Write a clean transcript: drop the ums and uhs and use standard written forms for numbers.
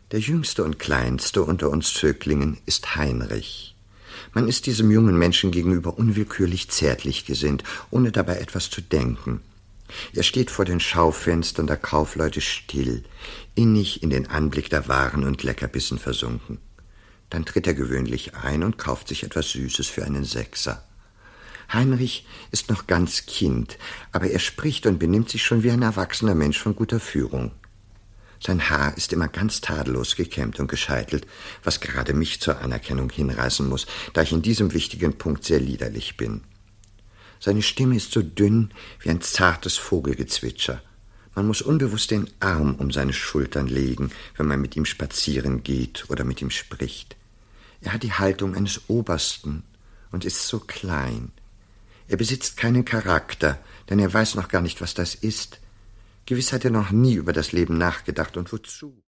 Der jüngste und kleinste unter uns Zöglingen ist Heinrich. Man ist diesem jungen Menschen gegenüber unwillkürlich zärtlich gesinnt, ohne dabei etwas zu denken. Er steht vor den Schaufenstern der Kaufleute still, innig in den Anblick der Waren und Leckerbissen versunken. Dann tritt er gewöhnlich ein und kauft sich etwas Süßes für einen Sechser. Heinrich ist noch ganz Kind, aber er spricht und benimmt sich schon wie ein erwachsener Mensch von guter Führung. Sein Haar ist immer ganz tadellos gekämmt und gescheitelt, was gerade mich zur Anerkennung hinreißen muss, da ich in diesem wichtigen Punkt sehr liederlich bin. Seine Stimme ist so dünn wie ein zartes Vogelgezwitscher. Man muss unbewusst den Arm um seine Schultern legen, wenn man mit ihm spazieren geht oder mit ihm spricht. Er hat die Haltung eines Obersten und ist so klein. Er besitzt keinen Charakter, denn er weiß noch gar nicht, was das ist. Gewiss hat er noch nie über das Leben nachgedacht und wozu.